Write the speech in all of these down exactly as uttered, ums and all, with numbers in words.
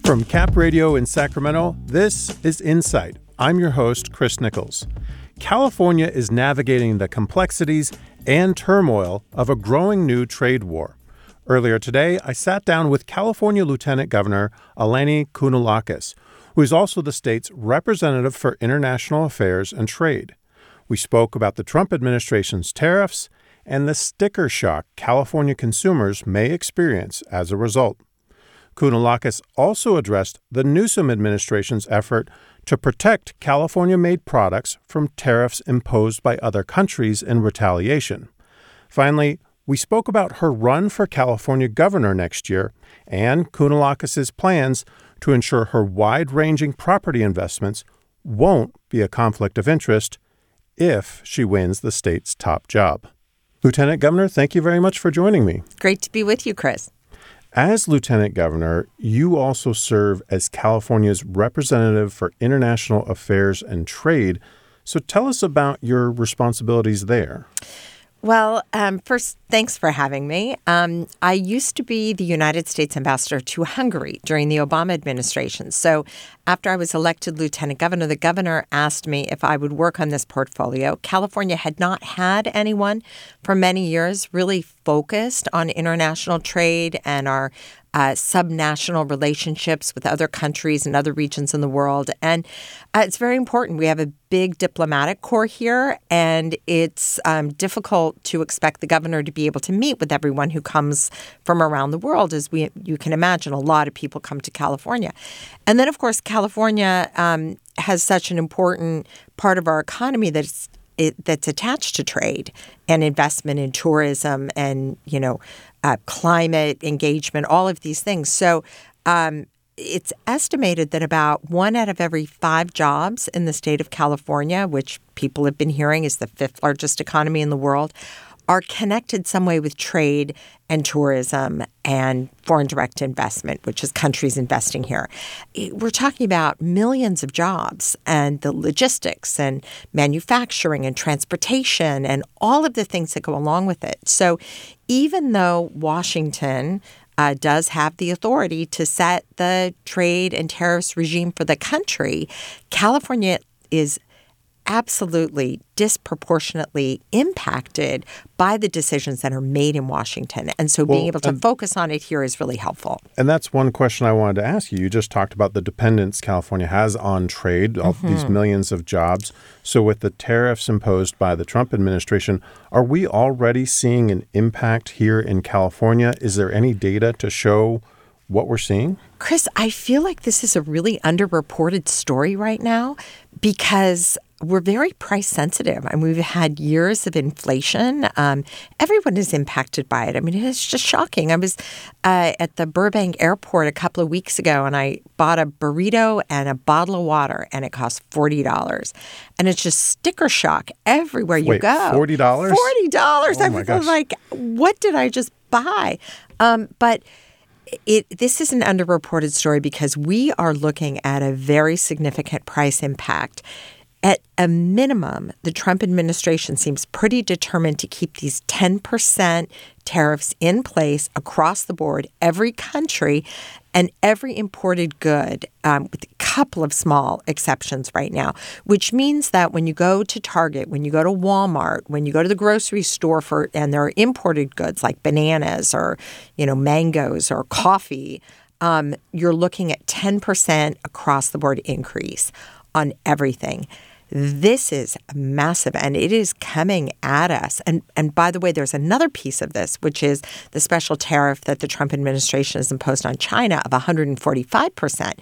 From Cap Radio in Sacramento, this is Insight. I'm your host, Chris Nichols. California is navigating the complexities and turmoil of a growing new trade war. Earlier today, I sat down with California Lieutenant Governor Eleni Kounalakis, who is also the state's representative for international affairs and trade. We spoke about the Trump administration's tariffs and the sticker shock California consumers may experience as a result. Kounalakis also addressed the Newsom administration's effort to protect California-made products from tariffs imposed by other countries in retaliation. Finally, we spoke about her run for California governor next year and Kounalakis' plans to ensure her wide-ranging property investments won't be a conflict of interest if she wins the state's top job. Lieutenant Governor, thank you very much for joining me. Great to be with you, Chris. As Lieutenant Governor, you also serve as California's representative for international affairs and trade. So tell us about your responsibilities there. Well, um, first, thanks for having me. Um, I used to be the United States ambassador to Hungary during the Obama administration. So after I was elected lieutenant governor, the governor asked me if I would work on this portfolio. California had not had anyone for many years really focused on international trade and our Uh, subnational relationships with other countries and other regions in the world. And uh, it's very important. We have a big diplomatic corps here, and it's um, difficult to expect the governor to be able to meet with everyone who comes from around the world. As we, you can imagine, a lot of people come to California. And then, of course, California um, has such an important part of our economy that it's It, that's attached to trade and investment in tourism and, you know, uh, climate engagement, all of these things. So um, it's estimated that about one out of every five jobs in the state of California, which people have been hearing is the fifth largest economy in the world, are connected some way with trade and tourism and foreign direct investment, which is countries investing here. We're talking about millions of jobs and the logistics and manufacturing and transportation and all of the things that go along with it. So even though Washington uh, does have the authority to set the trade and tariffs regime for the country, California is absolutely disproportionately impacted by the decisions that are made in Washington. And so well, being able to focus on it here is really helpful. And that's one question I wanted to ask you. You just talked about the dependence California has on trade, all mm-hmm. these millions of jobs. So with the tariffs imposed by the Trump administration, are we already seeing an impact here in California? Is there any data to show what we're seeing? Chris, I feel like this is a really underreported story right now because we're very price sensitive. I mean, we've had years of inflation. Um, everyone is impacted by it. I mean, it's just shocking. I was uh, at the Burbank airport a couple of weeks ago, and I bought a burrito and a bottle of water, and it cost forty dollars. And it's just sticker shock everywhere you Wait, go. forty dollars? forty dollars. Oh I my was gosh. like, what did I just buy? Um, but It, this is an underreported story because we are looking at a very significant price impact. At a minimum, the Trump administration seems pretty determined to keep these ten percent tariffs in place across the board, every country and every imported good, um, with a couple of small exceptions right now, which means that when you go to Target, when you go to Walmart, when you go to the grocery store for, and there are imported goods like bananas or, you know, mangoes or coffee, um, you're looking at ten percent across the board increase on everything. This is massive, and it is coming at us. And and by the way, there's another piece of this, which is the special tariff that the Trump administration has imposed on China of one hundred forty-five percent.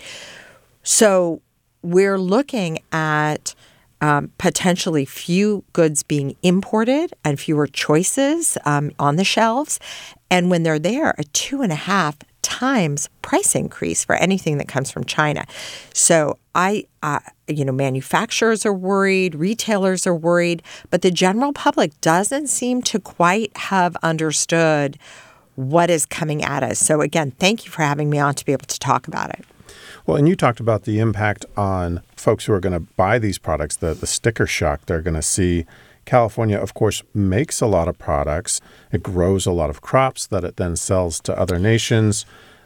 So we're looking at um, potentially few goods being imported and fewer choices um, on the shelves. And when they're there, a two and a half times price increase for anything that comes from China. So I, uh, you know, manufacturers are worried, retailers are worried, but the general public doesn't seem to quite have understood what is coming at us. So again, thank you for having me on to be able to talk about it. Well, and you talked about the impact on folks who are going to buy these products, the, the sticker shock they're going to see. California, of course, makes a lot of products. It grows a lot of crops that it then sells to other nations.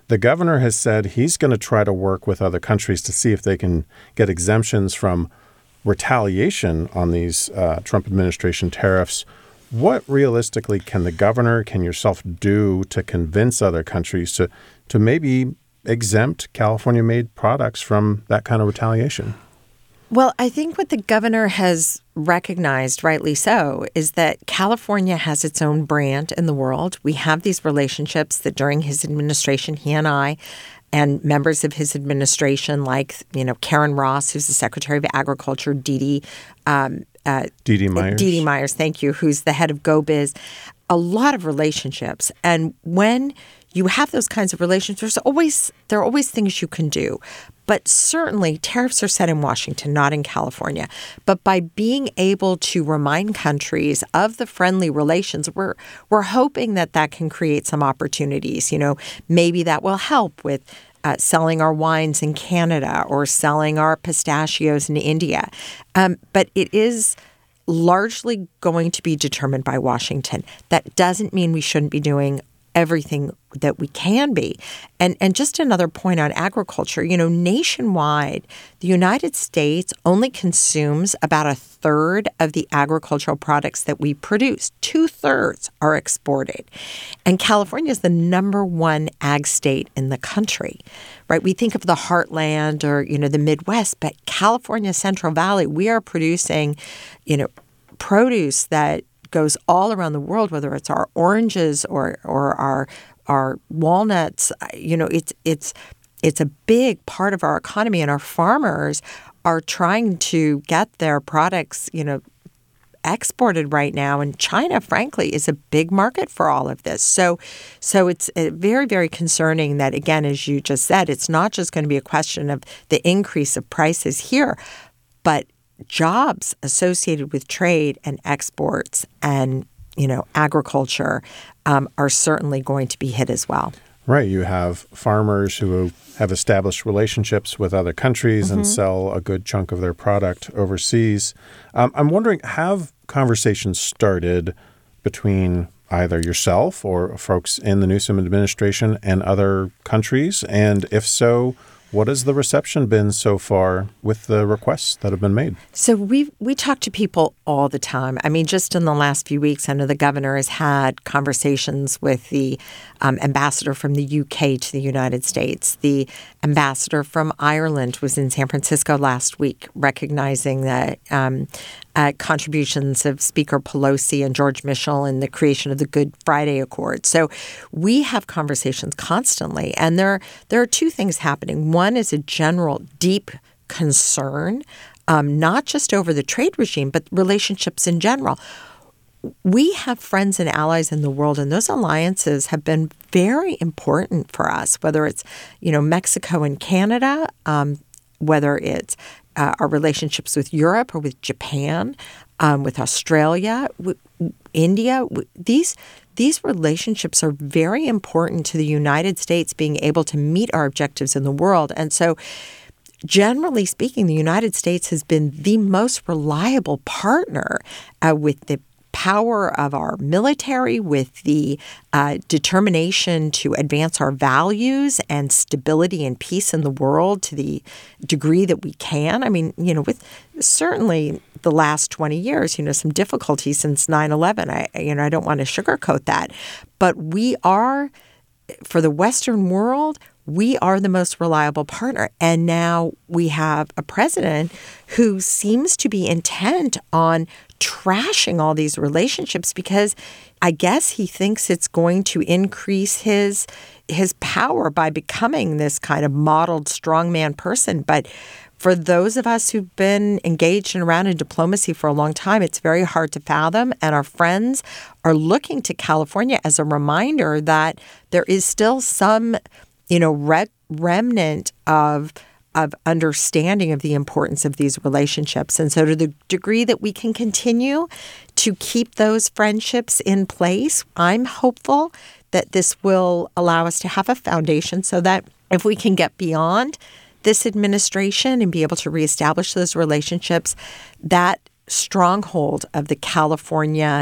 The governor has said he's going to try to work with other countries to see if they can get exemptions from retaliation on these uh, Trump administration tariffs. What realistically can the governor, can yourself do to convince other countries to, to maybe exempt California-made products from that kind of retaliation? Well, I think what the governor has recognized, rightly so, is that California has its own brand in the world. We have these relationships that during his administration, he and I and members of his administration like, you know, Karen Ross, who's the Secretary of Agriculture, Dee Dee um, uh, Dee Dee Myers. Dee Dee Myers, thank you, who's the head of GoBiz. A lot of relationships. And when you have those kinds of relationships, there's always there are always things you can do. But certainly tariffs are set in Washington, not in California. But by being able to remind countries of the friendly relations, we're we're hoping that that can create some opportunities. You know, maybe that will help with uh, selling our wines in Canada or selling our pistachios in India. Um, but it is largely going to be determined by Washington. That doesn't mean we shouldn't be doing everything that we can be. And and just another point on agriculture, you know, nationwide, the United States only consumes about a third of the agricultural products that we produce. Two-thirds are exported. And California is the number one ag state in the country, right? We think of the heartland or, you know, the Midwest, but California Central Valley, we are producing, you know, produce that goes all around the world, whether it's our oranges or or our our walnuts. You know, it's it's it's a big part of our economy, and our farmers are trying to get their products, you know, exported right now. And China, frankly, is a big market for all of this. So, so it's very, very concerning that, again, as you just said, it's not just going to be a question of the increase of prices here, but jobs associated with trade and exports and, you know, agriculture um, are certainly going to be hit as well. Right. You have farmers who have established relationships with other countries mm-hmm. and sell a good chunk of their product overseas. Um, I'm wondering, have conversations started between either yourself or folks in the Newsom administration and other countries? And if so, what has the reception been so far with the requests that have been made? So we we talk to people all the time. I mean, just in the last few weeks, I know the governor has had conversations with the um, ambassador from the U K to the United States. The ambassador from Ireland was in San Francisco last week, recognizing that um, uh, contributions of Speaker Pelosi and George Mitchell in the creation of the Good Friday Accord. So we have conversations constantly, and there there are two things happening. One is a general deep concern, um, not just over the trade regime, but relationships in general. We have friends and allies in the world, and those alliances have been very important for us, whether it's, you know, Mexico and Canada, um, whether it's uh, our relationships with Europe or with Japan, um, with Australia, w- India. W- these These relationships are very important to the United States being able to meet our objectives in the world. And so, generally speaking, the United States has been the most reliable partner uh, with the power of our military, with the uh, determination to advance our values and stability and peace in the world to the degree that we can. I mean, you know, with certainly the last twenty years, you know, some difficulties since nine eleven. I, you know, I don't want to sugarcoat that. But we are, for the Western world, we are the most reliable partner. And now we have a president who seems to be intent on trashing all these relationships because I guess he thinks it's going to increase his his power by becoming this kind of modeled strongman person. But for those of us who've been engaged and around in diplomacy for a long time, it's very hard to fathom. And our friends are looking to California as a reminder that there is still some, you know, re- remnant of of understanding of the importance of these relationships. And so to the degree that we can continue to keep those friendships in place, I'm hopeful that this will allow us to have a foundation so that if we can get beyond this administration and be able to reestablish those relationships, that stronghold of the California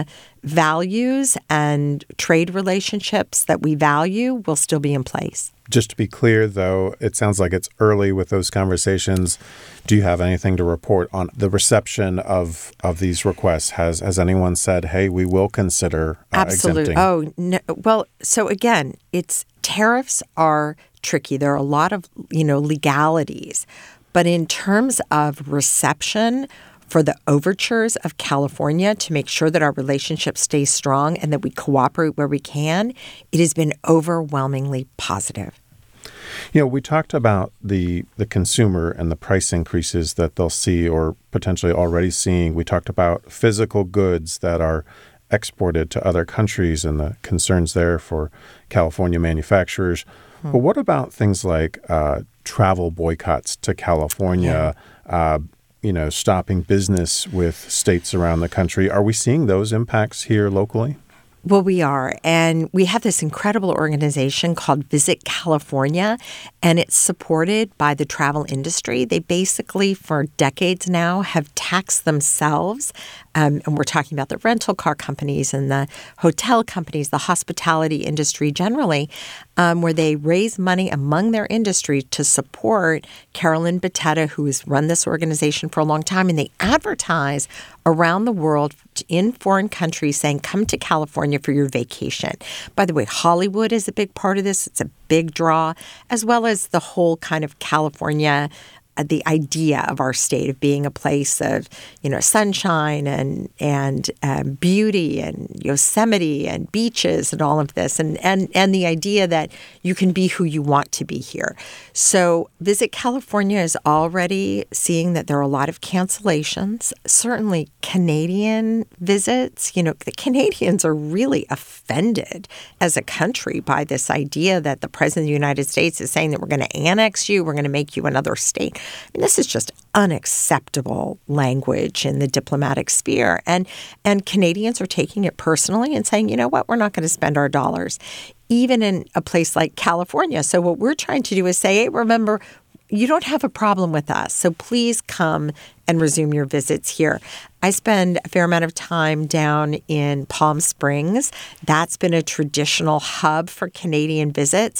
values and trade relationships that we value will still be in place. Just to be clear, though, it sounds like it's early with those conversations. Do you have anything to report on the reception of, of these requests? Has has anyone said, hey, we will consider uh, Absolutely. exempting? Oh, no. Well, so again, it's tariffs are tricky. There are a lot of, you know, legalities. But in terms of reception for the overtures of California to make sure that our relationship stays strong and that we cooperate where we can, it has been overwhelmingly positive. You know, we talked about the the consumer and the price increases that they'll see or potentially already seeing. We talked about physical goods that are exported to other countries and the concerns there for California manufacturers. Hmm. But what about things like uh, travel boycotts to California, yeah. uh, you know, stopping business with states around the country? Are we seeing those impacts here locally? Well, we are. And we have this incredible organization called Visit California, and it's supported by the travel industry. They basically, for decades now, have taxed themselves. Um, and we're talking about the rental car companies and the hotel companies, the hospitality industry generally, um, where they raise money among their industry to support Carolyn Beteta, who has run this organization for a long time. And they advertise around the world in foreign countries saying, come to California for your vacation. By the way, Hollywood is a big part of this. It's a big draw, as well as the whole kind of California the idea of our state of being a place of, you know, sunshine and and um, beauty and Yosemite and beaches and all of this, and, and and the idea that you can be who you want to be here. So Visit California is already seeing that there are a lot of cancellations. Certainly Canadian visits, you know, the Canadians are really offended as a country by this idea that the President of the United States is saying that we're going to annex you, we're going to make you another state. I mean, this is just unacceptable language in the diplomatic sphere. And and Canadians are taking it personally and saying, you know what, we're not going to spend our dollars, even in a place like California. So what we're trying to do is say, hey, remember, you don't have a problem with us, so please come and resume your visits here. I spend a fair amount of time down in Palm Springs. That's been a traditional hub for Canadian visits.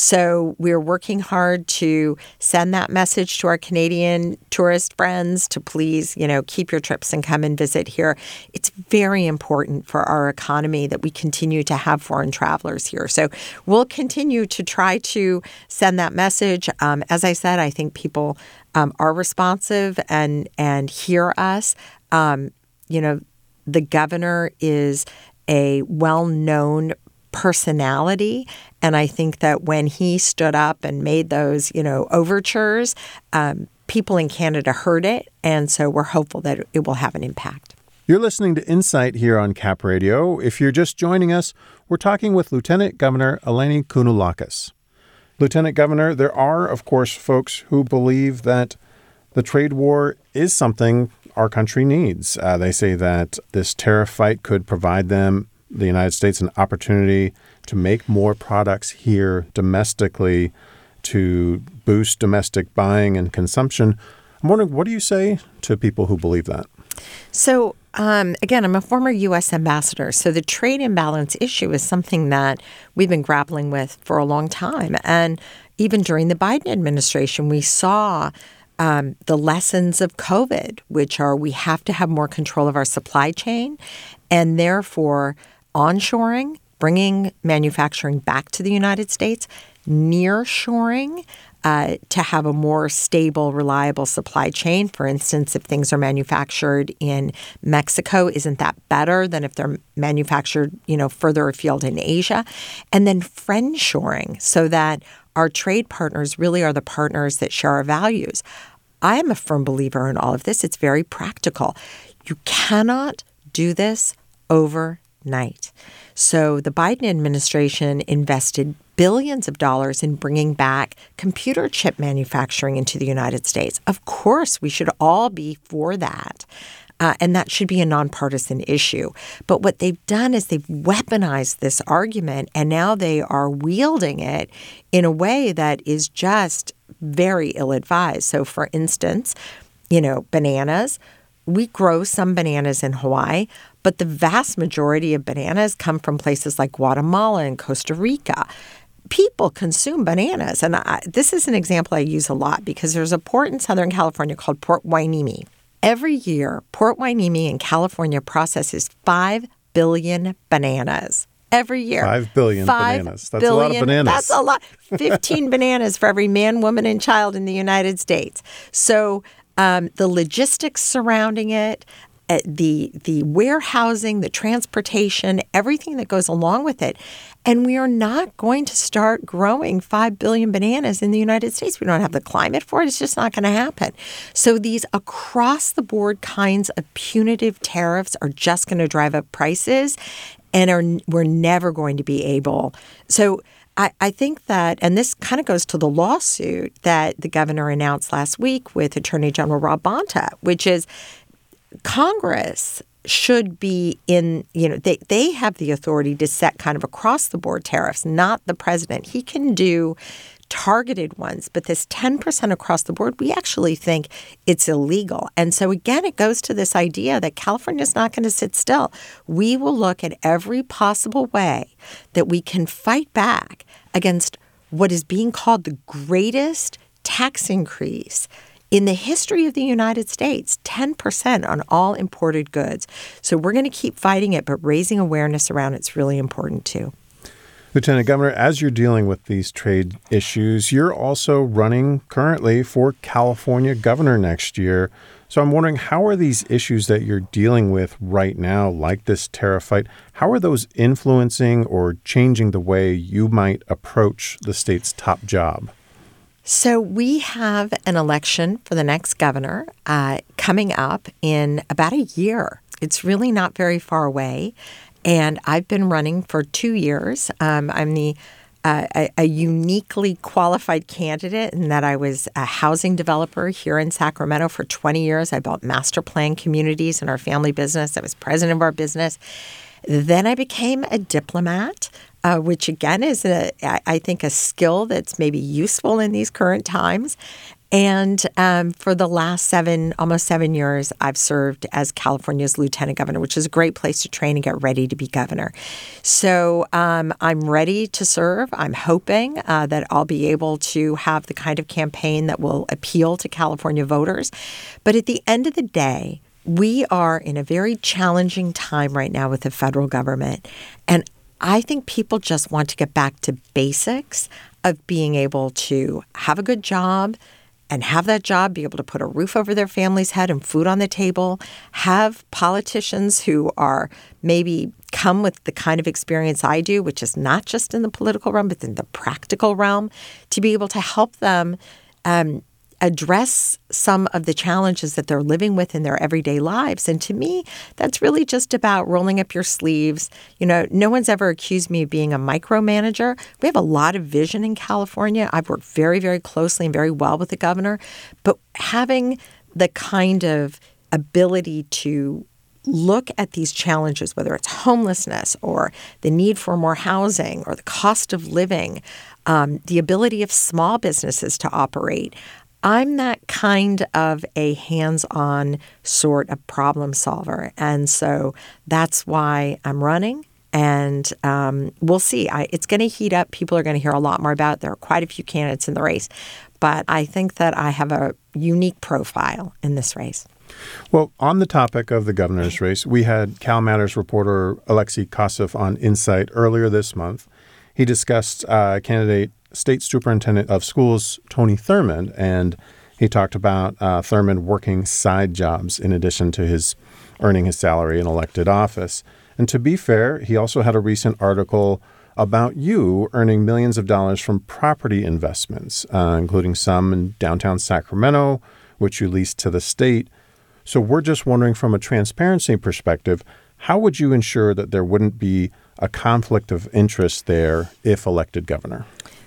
So we're working hard to send that message to our Canadian tourist friends to please, you know, keep your trips and come and visit here. It's very important for our economy that we continue to have foreign travelers here. So we'll continue to try to send that message. Um, as I said, I think people um, are responsive and and hear us. Um, you know, the governor is a well-known personality, and I think that when he stood up and made those, you know, overtures, um, people in Canada heard it, and so we're hopeful that it will have an impact. You're listening to Insight here on Cap Radio. If you're just joining us, we're talking with Lieutenant Governor Eleni Kounalakis. Lieutenant Governor, there are, of course, folks who believe that the trade war is something our country needs. Uh, they say that this tariff fight could provide them, the United States, an opportunity to make more products here domestically to boost domestic buying and consumption. I'm wondering, what do you say to people who believe that? So, um, again, I'm a former U S ambassador. So the trade imbalance issue is something that we've been grappling with for a long time. And even during the Biden administration, we saw Um, the lessons of COVID, which are we have to have more control of our supply chain, and therefore onshoring, bringing manufacturing back to the United States, nearshoring uh, to have a more stable, reliable supply chain. For instance, if things are manufactured in Mexico, isn't that better than if they're manufactured, you know, further afield in Asia? And then friendshoring, so that our trade partners really are the partners that share our values. I am a firm believer in all of this. It's very practical. You cannot do this overnight. So the Biden administration invested billions of dollars in bringing back computer chip manufacturing into the United States. Of course, we should all be for that. Uh, and that should be a nonpartisan issue. But what they've done is they've weaponized this argument, and now they are wielding it in a way that is just very ill-advised. So, for instance, you know, bananas, we grow some bananas in Hawaii, but the vast majority of bananas come from places like Guatemala and Costa Rica. People consume bananas. And I, this is an example I use a lot because there's a port in Southern California called Port Hueneme. Every year, Port Hueneme in California processes five billion bananas. Every year. Five billion Five bananas. That's billion, a lot of bananas. That's a lot. fifteen bananas for every man, woman, and child in the United States. So um, the logistics surrounding it, uh, the the warehousing, the transportation, everything that goes along with it. And we are not going to start growing five billion bananas in the United States. We don't have the climate for it. It's just not going to happen. So these across-the-board kinds of punitive tariffs are just going to drive up prices. And are, we're never going to be able. So I, I think that, and this kind of goes to the lawsuit that the governor announced last week with Attorney General Rob Bonta, which is Congress should be in, you know, they, they have the authority to set kind of across-the-board tariffs, not the president. He can do targeted ones, but this ten percent across the board, we actually think it's illegal. And so again, it goes to this idea that California is not going to sit still. We will look at every possible way that we can fight back against what is being called the greatest tax increase in the history of the United States, ten percent on all imported goods. So we're going to keep fighting it, but raising awareness around it's really important too. Lieutenant Governor, as you're dealing with these trade issues, you're also running currently for California governor next year. So I'm wondering, how are these issues that you're dealing with right now, like this tariff fight, how are those influencing or changing the way you might approach the state's top job? So we have an election for the next governor uh, coming up in about a year. It's really not very far away. And I've been running for two years. Um, I'm the uh, a, a uniquely qualified candidate in that I was a housing developer here in Sacramento for twenty years. I built master plan communities in our family business. I was president of our business. Then I became a diplomat, uh, which again is, a, I think, a skill that's maybe useful in these current times. And um, for the last seven, almost seven years, I've served as California's lieutenant governor, which is a great place to train and get ready to be governor. So um, I'm ready to serve. I'm hoping uh, that I'll be able to have the kind of campaign that will appeal to California voters. But at the end of the day, we are in a very challenging time right now with the federal government. And I think people just want to get back to basics of being able to have a good job, and have that job, be able to put a roof over their family's head and food on the table, have politicians who are maybe come with the kind of experience I do, which is not just in the political realm, but in the practical realm, to be able to help them um, address some of the challenges that they're living with in their everyday lives. And to me, that's really just about rolling up your sleeves. You know, no one's ever accused me of being a micromanager. We have a lot of vision in California. I've worked very, very closely and very well with the governor. But having the kind of ability to look at these challenges, whether it's homelessness or the need for more housing or the cost of living, um, the ability of small businesses to operate, I'm that kind of a hands-on sort of problem solver. And so that's why I'm running. And um, we'll see. I, it's going to heat up. People are going to hear a lot more about it. There are quite a few candidates in the race. But I think that I have a unique profile in this race. Well, on the topic of the governor's race, we had Cal Matters reporter Alexei Kosseff on Insight earlier this month. He discussed uh, candidate State Superintendent of Schools Tony Thurmond, and he talked about uh, Thurmond working side jobs in addition to his earning his salary in elected office. And to be fair, he also had a recent article about you earning millions of dollars from property investments, uh, including some in downtown Sacramento, which you leased to the state. So we're just wondering, from a transparency perspective, how would you ensure that there wouldn't be a conflict of interest there if elected governor?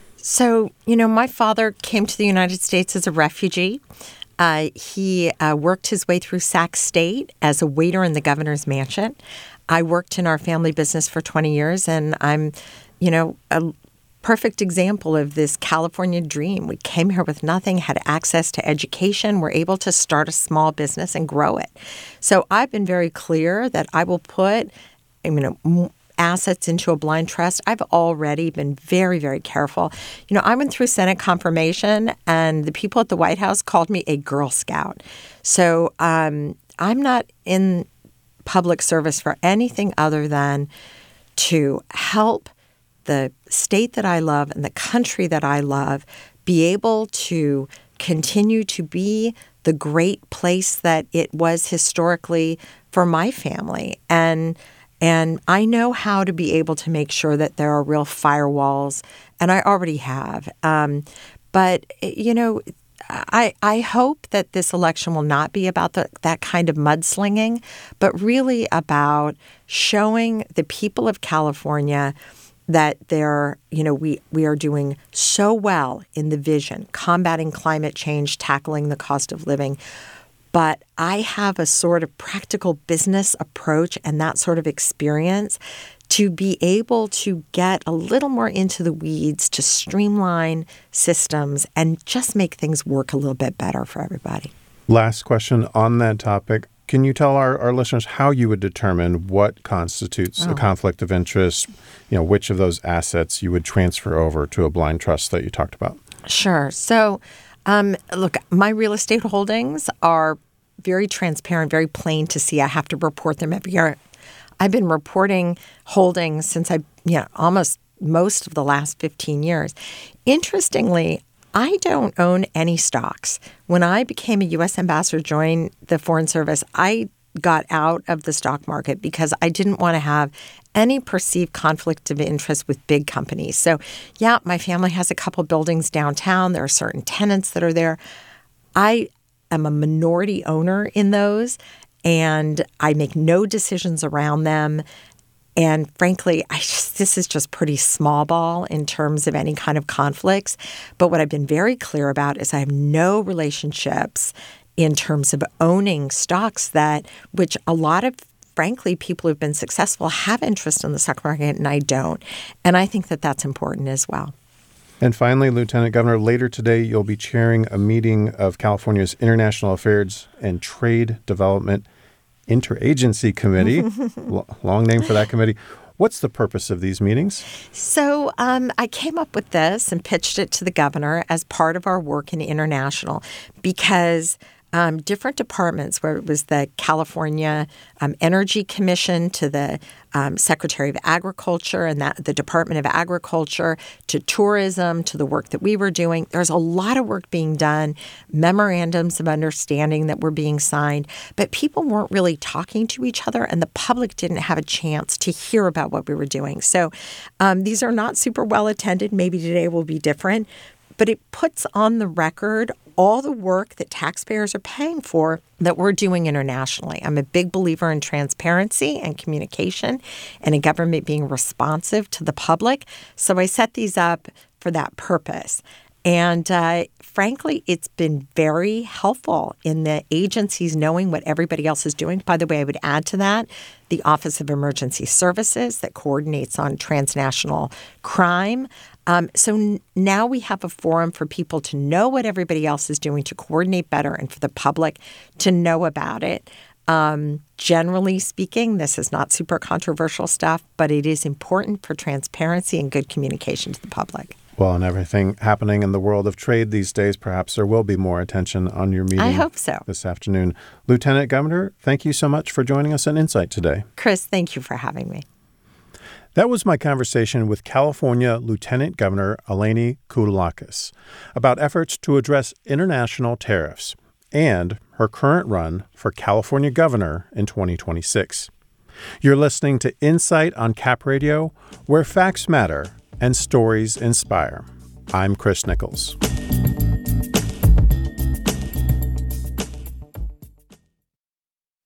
So, you know, my father came to the United States as a refugee. Uh, he uh, worked his way through Sac State as a waiter in the governor's mansion. I worked in our family business for twenty years, and I'm, you know, a, perfect example of this California dream. We came here with nothing, had access to education, were able to start a small business and grow it. So I've been very clear that I will put, you know, assets into a blind trust. I've already been very, very careful. You know, I went through Senate confirmation, and the people at the White House called me a Girl Scout. So um, I'm not in public service for anything other than to help the state that I love and the country that I love be able to continue to be the great place that it was historically for my family. And And I know how to be able to make sure that there are real firewalls, and I already have. Um, but, you know, I, I hope that this election will not be about the, that kind of mudslinging, but really about showing the people of California that they're, you know, we, we are doing so well in the vision, combating climate change, tackling the cost of living. But I have a sort of practical business approach and that sort of experience to be able to get a little more into the weeds, to streamline systems and just make things work a little bit better for everybody. Last question on that topic. Can you tell our, our listeners how you would determine what constitutes oh. a conflict of interest, you know, which of those assets you would transfer over to a blind trust that you talked about? Sure. So, um, look, my real estate holdings are very transparent, very plain to see. I have to report them every year. I've been reporting holdings since I, you know, almost most of the last fifteen years. Interestingly, I don't own any stocks. When I became a U S ambassador, joined the Foreign Service, I got out of the stock market because I didn't want to have any perceived conflict of interest with big companies. So, yeah, my family has a couple buildings downtown. There are certain tenants that are there. I am a minority owner in those, and I make no decisions around them. And frankly, I just, this is just pretty small ball in terms of any kind of conflicts. But what I've been very clear about is I have no relationships in terms of owning stocks that, which a lot of, frankly, people who've been successful have interest in the stock market, and I don't. And I think that that's important as well. And finally, Lieutenant Governor, later today, you'll be chairing a meeting of California's International Affairs and Trade Development Interagency Committee. Long name for that committee. What's the purpose of these meetings? So um, I came up with this and pitched it to the governor as part of our work in international because Um, different departments, where it was the California um, Energy Commission to the um, Secretary of Agriculture and that the Department of Agriculture to tourism to the work that we were doing. There's a lot of work being done, memorandums of understanding that were being signed, but people weren't really talking to each other and the public didn't have a chance to hear about what we were doing. So um, these are not super well attended. Maybe today will be different, but it puts on the record all the work that taxpayers are paying for that we're doing internationally. I'm a big believer in transparency and communication and a government being responsive to the public. So I set these up for that purpose. And uh, frankly, it's been very helpful in the agencies knowing what everybody else is doing. By the way, I would add to that the Office of Emergency Services that coordinates on transnational crime. Um, so n- now we have a forum for people to know what everybody else is doing, to coordinate better, and for the public to know about it. Um, generally speaking, this is not super controversial stuff, but it is important for transparency and good communication to the public. Well, and everything happening in the world of trade these days, perhaps there will be more attention on your meeting. I hope so. This afternoon. Lieutenant Governor, thank you so much for joining us on Insight today. Chris, thank you for having me. That was my conversation with California Lieutenant Governor Eleni Kounalakis about efforts to address international tariffs and her current run for California governor in twenty twenty-six. You're listening to Insight on Cap Radio, where facts matter and stories inspire. I'm Chris Nichols.